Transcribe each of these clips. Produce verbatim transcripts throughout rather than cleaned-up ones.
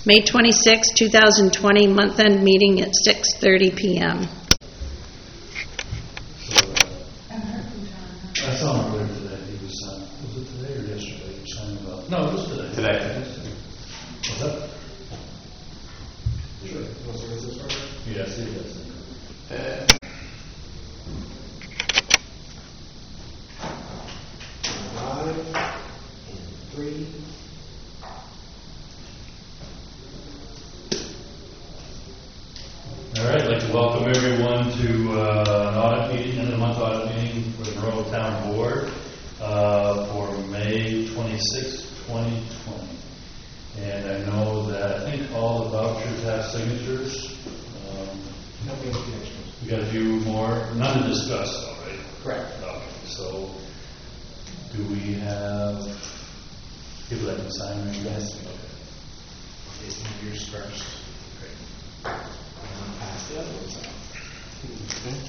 May twenty-sixth, two thousand twenty, month-end meeting at six thirty p m I saw him earlier today. He was, uh, was it today or yesterday? He was talking about. No, it was today. Today. What's that? Sure. Want to service this one? Yes, he does. Uh, five and three. All right, I'd like to welcome everyone to uh, an audit meeting, end of the month audit meeting for the Monroe Town Board uh, for May twenty-sixth, twenty twenty. And I know that I think all the vouchers have signatures. Um, No, we have a few extras. we got a few more, none to discuss, though, right? Correct. Okay, so do we have people that can sign or yes? Okay. Okay, some of yours first. Great. I'm going to pass the other ones out. Okay.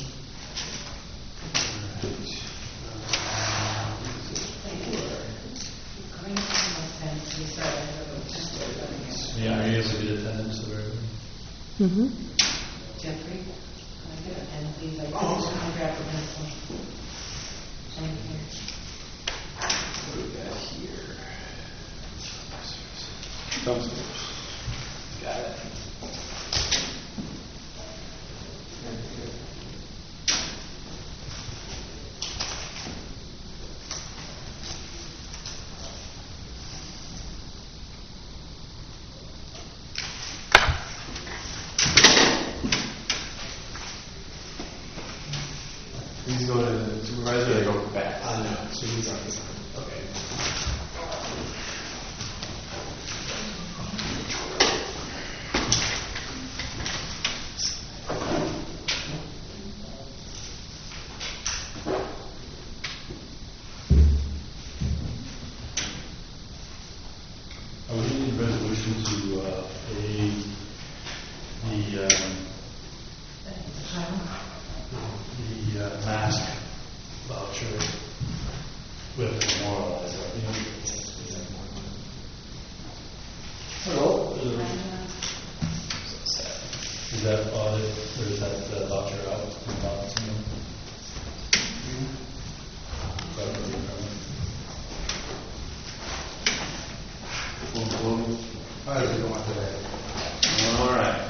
Yeah, are you able to get attendance of everything? Mm-hmm. Jeffrey, can I get a pen, please? I Oh, just want to grab the pencil. Thank you. What do we got here? Dumpsters. Got it. These go to the supervisor or they go back? Uh, no, so he's on his own. Okay. I would need a resolution to uh, pay the, um, the uh, mask voucher with the memorializer. I think. Hello. Is that audit or is that the voucher out? How does it go on today? All right.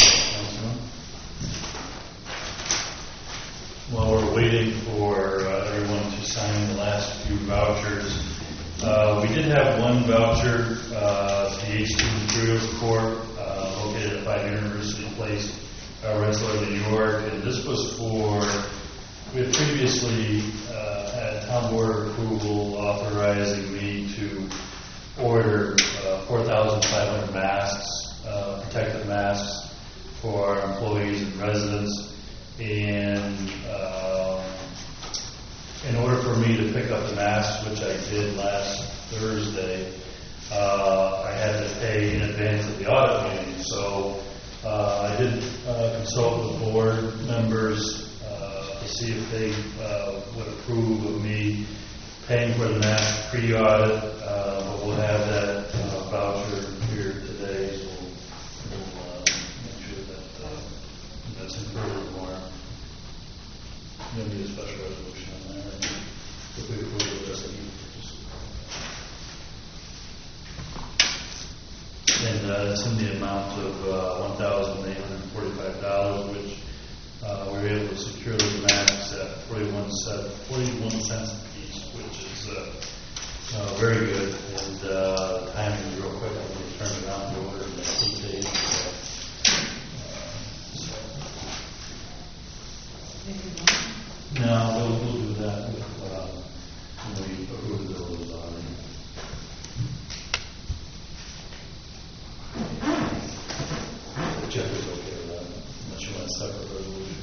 While we're waiting for uh, everyone to sign the last few vouchers, uh, we did have one voucher, uh, the H two Materials Corp, uh, located at five University Place, uh, Rensselaer, New York, and this was for, we had previously uh, had town board approval authorizing me to order uh, four thousand five hundred masks, uh, protective masks for our employees and residents. And uh, in order for me to pick up the masks, which I did last Thursday, uh, I had to pay in advance of the audit meeting. So uh, I did uh, consult with board members uh, to see if they uh, would approve of me paying for the mask pre-audit, uh, but we'll have that uh, voucher here today, so we'll, we'll uh, make sure that uh, that's included tomorrow. You'll need a special resolution on that, right? If we approve it, just and uh, it's in the amount of uh, one thousand eight hundred forty-five dollars, which uh, we were able to secure the masks at forty-one cents a piece, which is uh, uh, very good. And uh, timing is real quick. I'm going to turn it around and order in the next eight days. So, uh, so. No, we'll, we'll do that with, uh, when we approve the bills already. Jeff is okay with that, unless you want a separate resolution.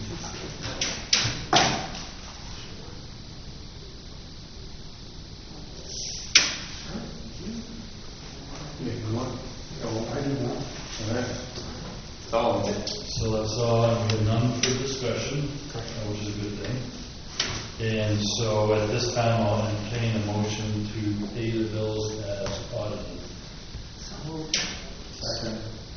Yeah, you want? Oh, I do want. All right. So, So that's all, and we have none for discussion, uh, which is a good thing. And so at this time, I'll entertain a motion to pay the bills as audited. So moved. second.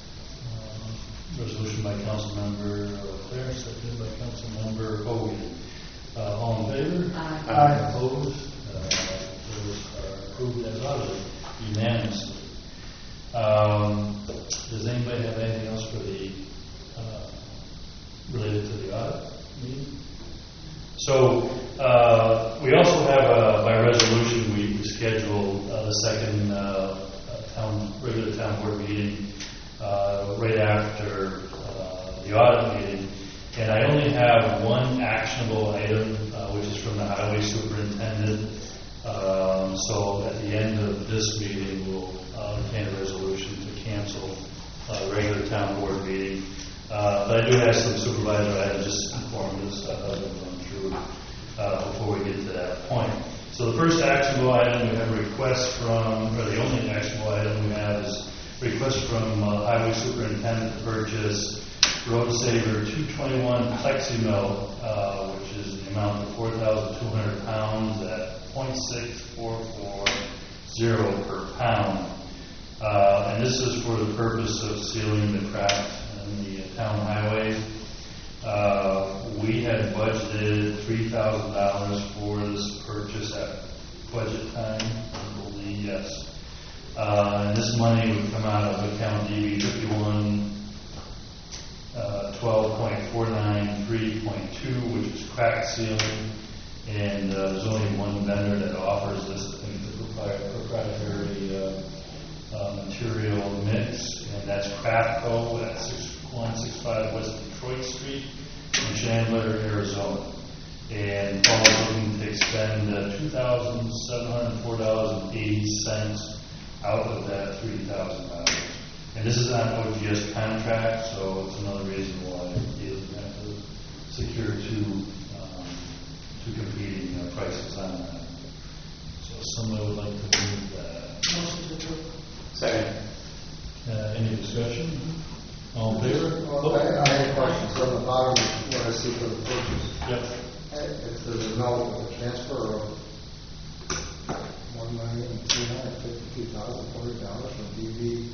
by Councilmember Claire, seconded by Councilmember Hogan. Uh, all in favor? Aye. Aye. Opposed? Uh, those are approved as audited unanimously. Um, does anybody have anything else for the uh, related to the audit meeting? So uh, we also have, uh, by resolution, we scheduled uh, the second uh, town regular town board meeting uh, right after uh, the audit meeting, and I only have one actionable item, uh, which is from the highway superintendent. Um, so at the end of this meeting, we'll uh, obtain a resolution to cancel uh, the regular town board meeting. Uh, but I do have some supervisor items, just inform us uh, as we run through uh, before we get to that point. So the first actionable item, we have a request from, or the only actionable item we have is a request from uh, Highway Superintendent to purchase Road Saver two twenty-one Plexi Mill, uh, which is the amount of four thousand two hundred pounds at zero point six four four zero per pound. Uh, and this is for the purpose of sealing the cracks in the town highway. Uh, we had budgeted three thousand dollars for this purchase at budget time, I believe, yes. Uh, and this money would come out of account D B fifty-one twelve point four nine three point two, which is crack sealing. And uh, there's only one vendor that offers this, I think the proprietary uh, uh, material mix, and that's Craftco at sixty-one sixty-five West Detroit Street in Chandler, Arizona. And Paul is looking to expend uh, two thousand seven hundred four dollars and eighty cents out of that three thousand dollars. And this is on O G S contract, so it's another reason why he doesn't have to secure two, um, two competing uh, prices on that. So somebody would like to move that. Motion to approve. Second. Uh, any discussion? All in favor? Well, I, I have a question. So on the bottom, what I see for the purchase, Yep. if there's a note with a transfer of one million two hundred fifty-two thousand forty dollars from D B,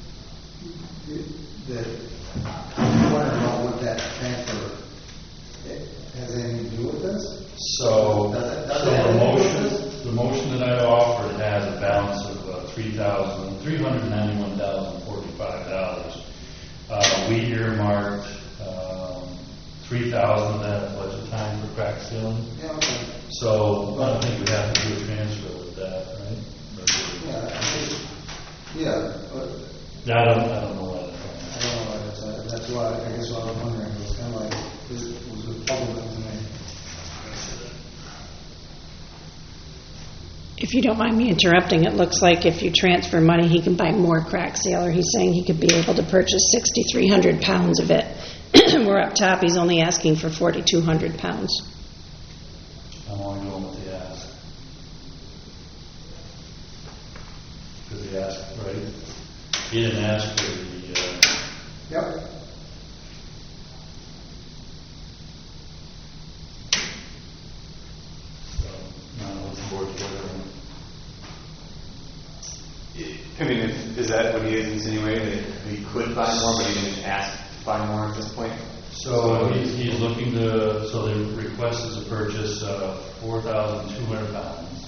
that I want to know what that transfer has anything to do with this. So, Does it- does so it have the anything to do motion, with this? the motion that I offered has a balance of uh, three thousand three hundred ninety-one thousand forty-five dollars. Uh, we earmarked um, three thousand of that at budget time for crack sealing. Yeah, okay. So I don't think we have to do a transfer with that, right? Yeah, I think, yeah, but Yeah, I don't, I don't know what. I don't know what it's, uh, that's why, I guess what I'm wondering, it was kind of like, this was a public to me. If you don't mind me interrupting, it looks like if you transfer money, he can buy more crack sealer. He's saying he could be able to purchase sixty-three hundred pounds of it. We're up top, he's only asking for forty-two hundred pounds. I'm only going with the ask. Because he asked, right? He didn't ask for the, uh, Yep. so, now what's the board's order? I mean, if, is that what he is insinuating, that he could buy more, but he didn't ask to buy more at this point? So he's, he's looking to, so the request is to purchase uh, four thousand two hundred pounds.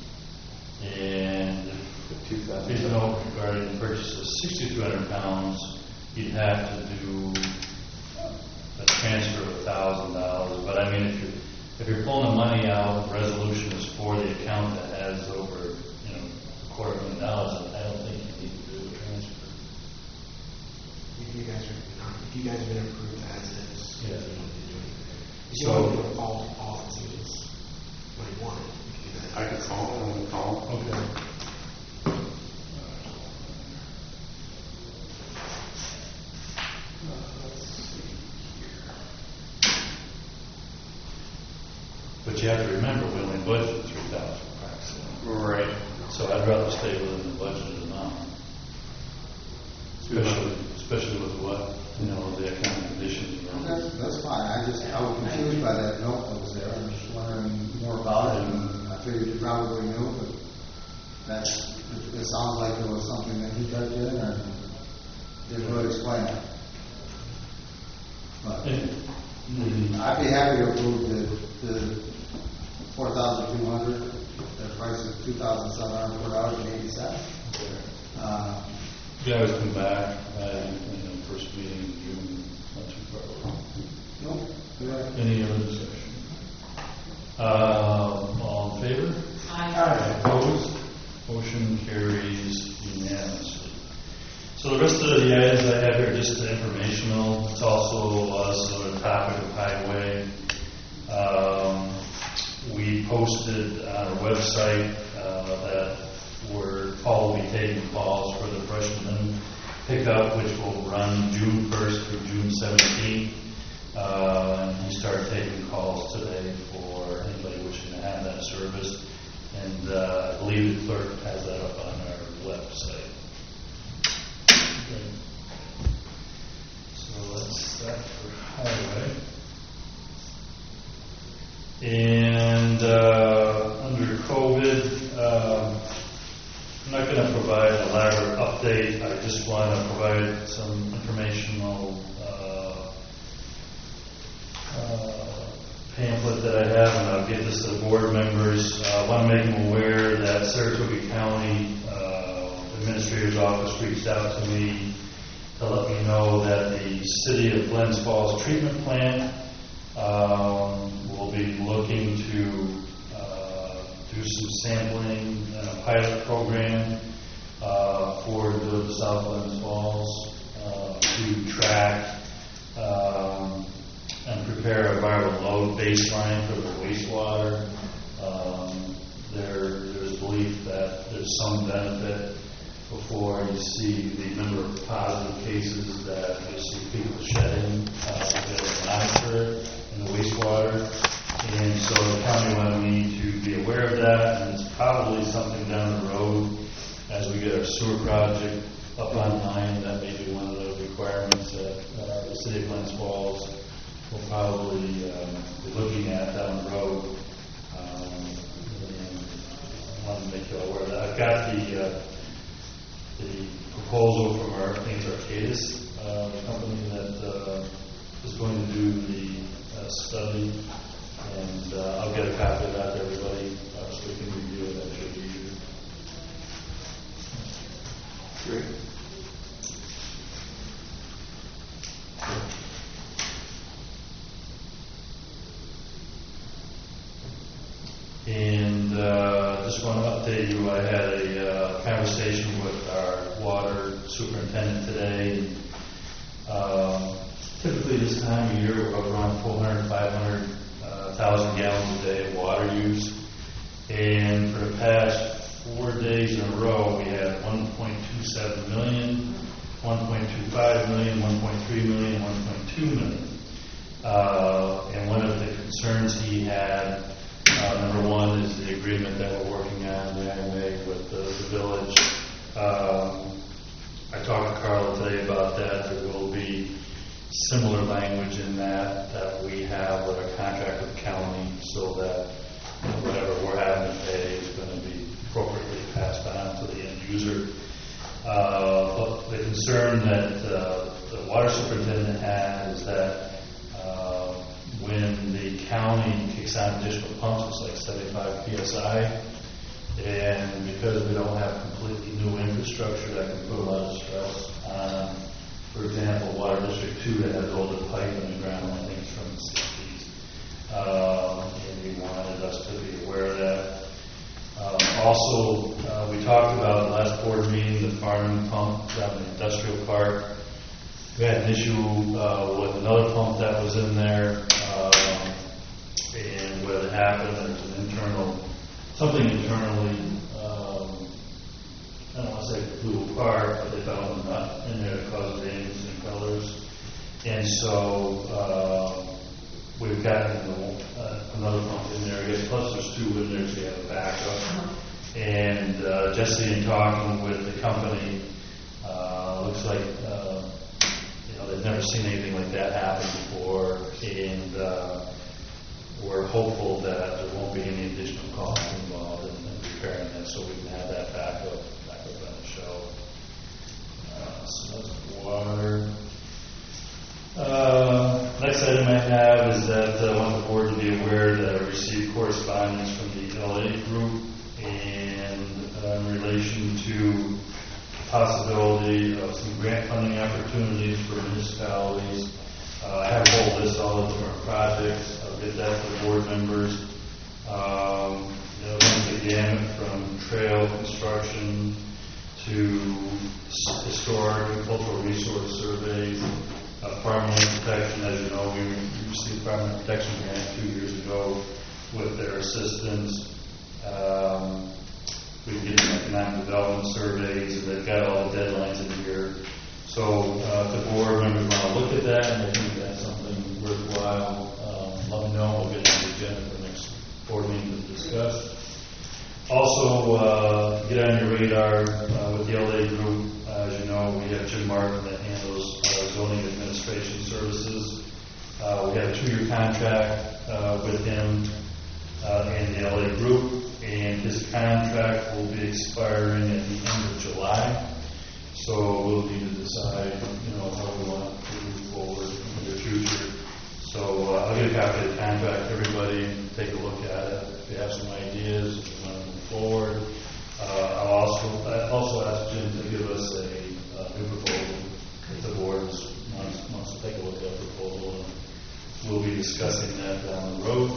And if Two thousand. he's no regarding the purchase of sixty-two hundred pounds, you'd have to do a transfer of one thousand dollars. But I mean, if you're, if you're pulling the money out, the resolution is for the account that has over, you know, a quarter million dollars, I don't think you need to do a transfer. If you guys are, if you guys are gonna approve as is, you Yeah. don't need to do anything. If you So- want to do it all, all as is, what you wanted, you can do that. I could call, I will call. Okay. But you have to remember, we only budgeted three thousand for crack sealing. Right. So I'd rather stay within the budgeted amount. Especially, especially with what, you know, the economic conditions. you know. That's, that's fine, I just, I was confused by that note that was there, I was just wondering more about it, and I figured you probably knew, but that's, it, it sounds like there was something that he typed in, and didn't really explain it. But Mm, I'd be happy to approve the, the four thousand two hundred, the price is two thousand seven hundred four dollars and eighty cents. Uh, You can always come back uh, in the first meeting in June, not too far away. no, go ahead. Any other discussion? Uh, all in favor? Aye. Opposed? Motion carries unanimously. So the rest of the items I have here are just informational. It's also uh, sort of topic of highway. Um, we posted on our website uh, that we're Paul will be taking calls for the freshman pickup, which will run June first through June seventeenth. Uh, and he started taking calls today for anybody wishing to have that service. And uh, I believe the clerk has that up on our website. Okay. So that's that for highway. And uh, under COVID, um, I'm not going to provide an elaborate update. I just want to provide some informational uh, uh, pamphlet that I have, and I'll give this to the board members. Uh, I want to make them aware that Saratoga County uh, Administrator's Office reached out to me to let me know that the City of Glens Falls treatment plant um, will be looking to uh, do some sampling and a pilot program uh, for the South Glens Falls uh, to track um, and prepare a viral load baseline for the wastewater. Um, there, there's belief that there's some benefit before you see the number of positive cases that you see people shedding uh, that monitor it in the wastewater. And so the county wanted me to be aware of that, and it's probably something down the road as we get our sewer project up online. That may be one of the requirements that uh, the City of Glens Falls will probably um, be looking at down the road. Um, and I want to make you aware of that. I've got the uh, the proposal from our, I think it's Arcadis, uh, the company that uh, is going to do the uh, study, and uh, I'll get a copy of that to everybody uh, so we can review it. That should be easier. Great. And uh, just want to update you, I had a uh, conversation with our water superintendent today. Um, typically this time of year, we're around four hundred, five hundred thousand uh, gallons a day of water use. And for the past four days in a row, we had one point two seven million, one point two five million, one point three million, one point two million. Uh, and one of the concerns he had, Uh, number one is the agreement that we're working on, the I M A with the, the village. Um, I talked to Carla today about that. There will be similar language in that that we have with our contract with the county, so that you know, whatever we're having to pay is going to be appropriately passed on to the end user. Uh, but the concern that uh, the water superintendent had is that uh, when the county kicks on additional pumps, it's like seventy-five P S I, and because we don't have completely new infrastructure, that can put a lot of stress on, for example, Water District two that has older pipe in the ground, I think it's from the sixties, uh, and we wanted us to be aware of that. Um, also, uh, we talked about the last board meeting, the farming pump down in the industrial park. We had an issue uh, with another pump that was in there, um, and what had happened, there's an internal, something internally, um, I don't want to say it flew apart, but they found a nut in there that caused damage in colors. And so uh, we've gotten uh, another pump in there again, plus there's two in there, so you have a backup. And uh, Jesse, in talking with the company, uh, looks like uh, they've never seen anything like that happen before, and uh, we're hopeful that there won't be any additional costs involved in, in repairing that, so we can have that backup, backup on the show. Uh, so that's water. Uh, next item I have is that uh, I want the board to be aware that I received correspondence from the L A group and uh, in relation to possibility of some grant funding opportunities for municipalities. Uh, I have a whole list, all of different projects. I'll get that to the board members. Um, you know, runs the gamut from trail construction to s- historic and cultural resource surveys, uh, farmland protection. As you know, we we received farmland protection grant two years ago with their assistance. Um, we did economic development surveys, and they've got all the deadlines in here. So uh, if the board members want to look at that, and I think that's something worthwhile, um, let me know. We'll get on the agenda for the next board meeting to discuss. Also, uh, get on your radar uh, with the L A group. Uh, as you know, we have Jim Martin that handles uh, zoning administration services. Uh, we have a two-year contract uh, with him uh, and the L A group, and his contract will be expiring at the end of July. So we'll need to decide, you know, how we want to move forward in the future. So uh, I'll get a copy of the contract to everybody, take a look at it. If you have some ideas, if you want to move forward. Uh, I'll also I also ask Jim to give us a uh, new proposal if the board wants, wants to take a look at the proposal, and we'll be discussing that down the road.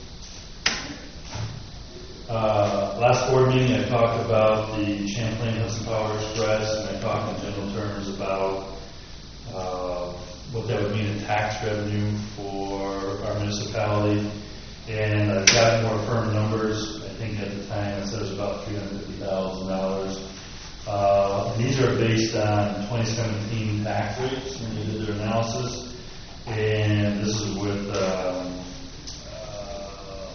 Uh, last board meeting, I talked about the Champlain Hudson Power Express, and I talked in general terms about uh, what that would mean in tax revenue for our municipality. And I've got more firm numbers. I think at the time it said it was about three hundred fifty thousand dollars. Uh, these are based on twenty seventeen tax rates when they did their analysis. And this is with um, uh,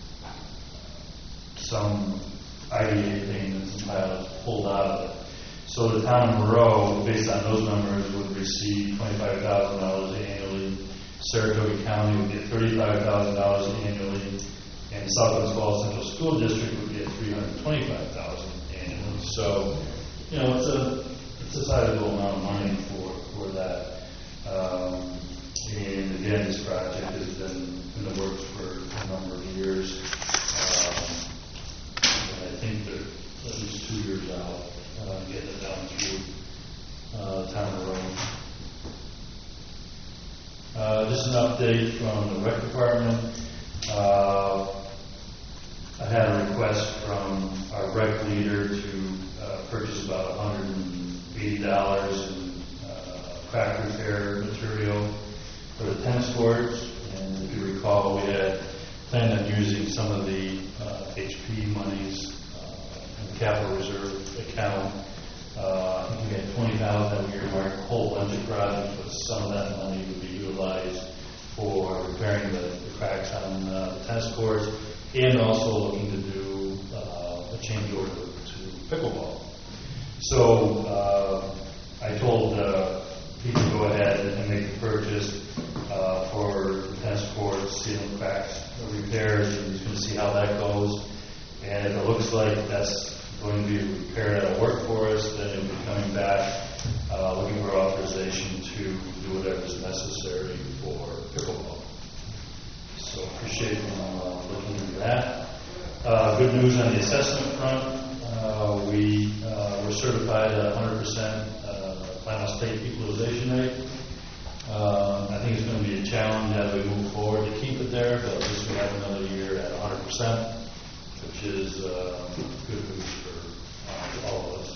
some I D A payments and pilots pulled out of it. So the town of Moreau, based on those numbers, would receive twenty-five thousand dollars annually. Saratoga County would get thirty-five thousand dollars annually, and Southwest Falls Central School District would get three hundred twenty-five thousand dollars annually. So, you know, it's a it's a sizable amount of money for for that. Um, and again, this project has been in the works for a number of years. Um, and I think they're at least two years out, uh, getting it down through uh, the town of Rome. Uh, just an update from the rec department. Uh, I had a request from our rec leader to uh, purchase about one hundred eighty dollars in uh, crack repair material for the tennis courts. And if you recall, we had planned on using some of the uh, H P monies uh, in the capital reserve account. Uh, I think we had twenty thousand dollars that we earmarked a whole bunch of projects, but some of that money would be utilized for repairing the, the cracks on uh, the tennis courts, and also looking to do uh, a change order to pickleball. So uh, I told uh, people to go ahead and make the purchase uh, for the tennis courts, ceiling cracks, repairs, and just going to see how that goes. And if it looks like that's going to be repaired that'll work for us, then it'll be coming back, uh, looking for authorization to do whatever is necessary for pickleball. So appreciate you uh, looking into that. Uh, good news on the assessment front. Uh, we uh, were certified at one hundred percent uh, final state equalization rate. Uh, I think it's going to be a challenge as we move forward to keep it there, but at least we have another year at one hundred percent, which is uh, good news for uh, all of us.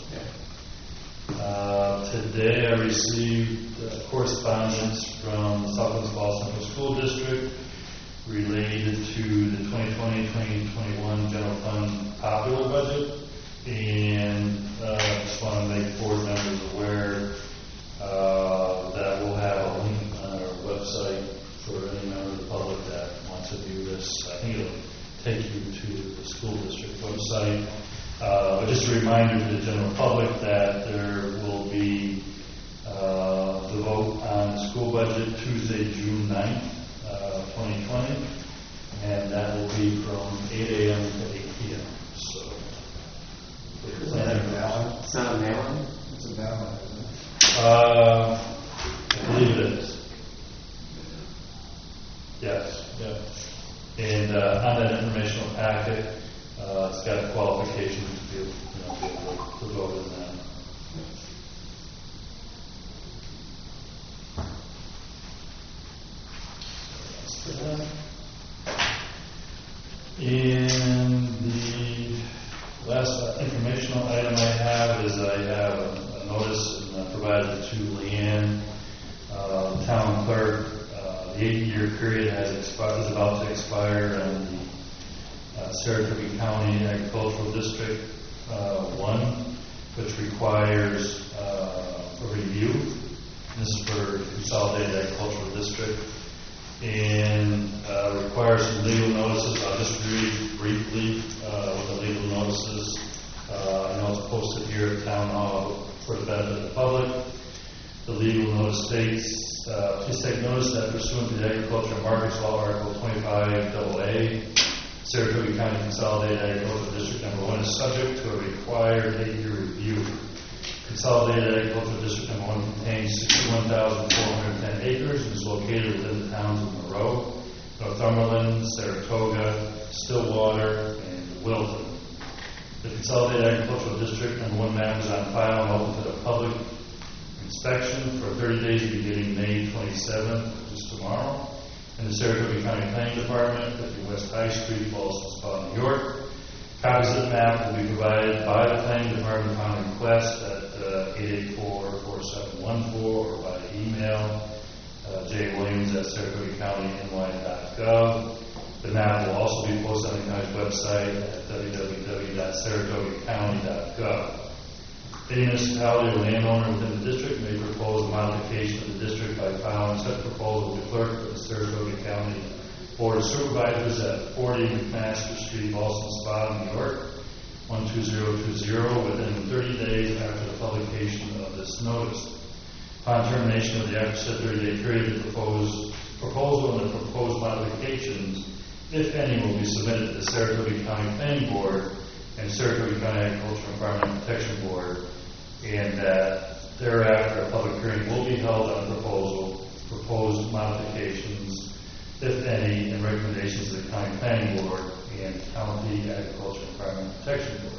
Uh, today I received uh, correspondence from the Southwest Falls Central School District related to the twenty twenty to twenty twenty-one General Fund popular budget, and uh, just want to make board members aware uh, that we'll have a link on our website for any member of the public that wants to view this. I think it'll take you to the school district website. Uh, but just a reminder to the general public that there will be uh, the vote on the school budget Tuesday, June ninth, uh, twenty twenty, and that will be from eight a.m. to eight p.m. So, Is that a ballot? It's not a mail-in? It's a ballot, isn't it? uh, I believe it is. on that informational packet, uh, it's got qualifications to be, you know, be able to vote in that. And the last uh, informational item I have is I have a, a notice and uh, provided to Leanne, uh, the town clerk. Uh, the eight-year period has expired, is about to expire on the uh, Saratoga County Agricultural District uh, one, which requires uh, a review. This is for the Consolidated Agricultural District. And uh, requires some legal notices. I'll just read briefly uh, what the legal notices. Uh, I know it's posted here at Town Hall for the benefit of the public. The legal notice states, uh, please take notice that pursuant to the Agriculture and Markets Law, Article twenty-five double A, Saratoga County Consolidated Agricultural District Number One is subject to a required eight-year review. Consolidated Agricultural District Number One contains sixty-one thousand four hundred ten acres and is located within the towns of Monroe, Northumberland, Saratoga, Stillwater, and Wilton. The Consolidated Agricultural District Number One map is on file and open to the public inspection for thirty days beginning May twenty-seventh, which is tomorrow, in the Saratoga County Planning Department, fifty West High Street, Ballston Spa, New York. Copies of the map will be provided by the Planning Department upon request at uh, eight eight four, four seven one four or by email uh, j williams at saratoga county n y dot gov. The map will also be posted on the county's website at w w w dot saratoga county dot gov. Any municipality or landowner within the district may propose a modification of the district by filing such proposal to the clerk of the Saratoga County Board of Supervisors at forty McMaster Street, Ballston Spa, New York, one two zero two zero, within thirty days after the publication of this notice. Upon termination of the aforesaid thirty-day period, the proposed proposal and the proposed modifications, if any, will be submitted to the Saratoga County Planning Board and Saratoga County Agricultural and Environmental Protection Board, and that thereafter a public hearing will be held on the proposal, proposed modifications, if any, and recommendations of the County Planning Board and County Agricultural and Environmental Protection Board.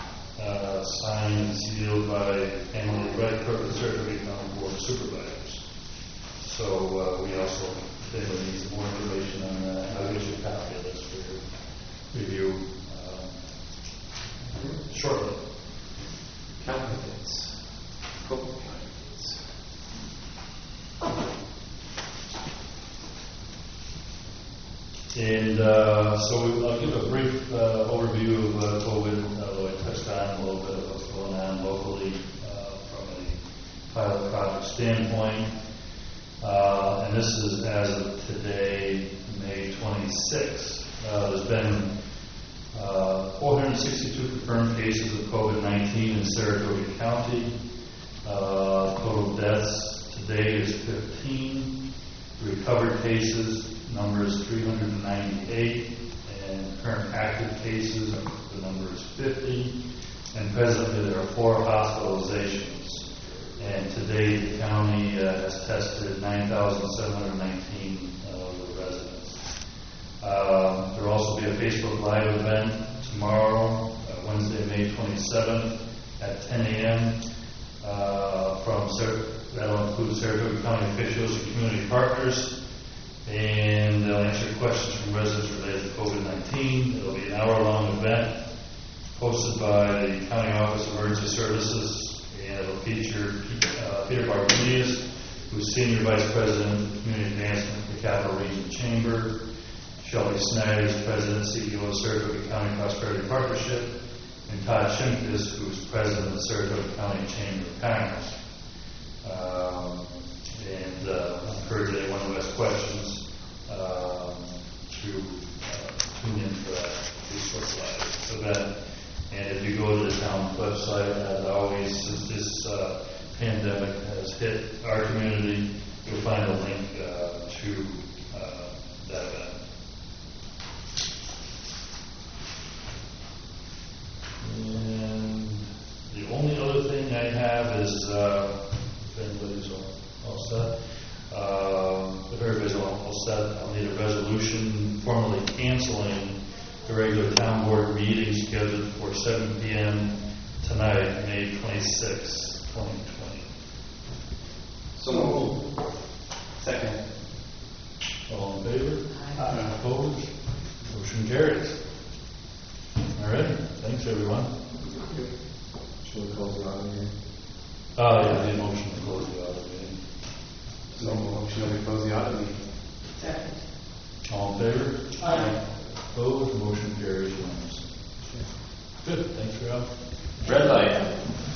Uh, signed and sealed by Emily Redcroft, the Saratoga County Board of Supervisors. So uh, we also, if anyone needs more information on that, I'll get you a copy of this for your review uh, shortly. Counterfeits. Cool. Counterfeits. And uh, so we, I'll give a brief uh, overview of uh, COVID, although I touched on a little bit of what's going on locally uh, from a pilot project standpoint. Uh, and this is as of today, May twenty-sixth. Uh, there's been uh, four hundred sixty-two confirmed cases of COVID nineteen in Saratoga County. Uh, total deaths to date is fifteen. Recovered cases number is three hundred ninety-eight, and current active cases, the number is fifty, and presently there are four hospitalizations. And to date, the county uh, has tested nine thousand seven hundred nineteen of the residents. Uh, there will also be a Facebook Live event tomorrow, uh, Wednesday, May twenty-seventh at ten a.m. Uh, from Sar- that'll include Saratoga County officials and community partners. And they'll answer questions from residents related to COVID nineteen. It'll be an hour-long event hosted by the County Office of Emergency Services, and it'll feature uh, Peter Barbunias, who's Senior Vice President of Community Advancement for the Capital Region Chamber, Shelby Snyder is President and C E O of Saratoga County Prosperity Partnership, and Todd Shimkus, who's President of the Saratoga County Chamber of Commerce. Um, and uh, I encourage anyone who has questions um, to uh, tune in for that Facebook Live event. And if you go to the town website, as always, since this uh, pandemic has hit our community, you'll find a link uh, to uh, that event. And the only other thing I have is, uh, if anybody's all, all set, uh, if everybody's all, all set. I'll need a resolution formally canceling the regular town board meeting scheduled for seven P M tonight, May twenty-sixth, twenty twenty. So moved. Second. All in favor? Aye. Opposed? Motion carries. All right, thanks, everyone. Should we close the audit meeting? Uh, yeah, the motion to close the audit meeting. So motion that we close the audit meeting. Second. All in favor? Aye. Opposed? Motion carries unanimously. Good, thanks, Rob. Red light.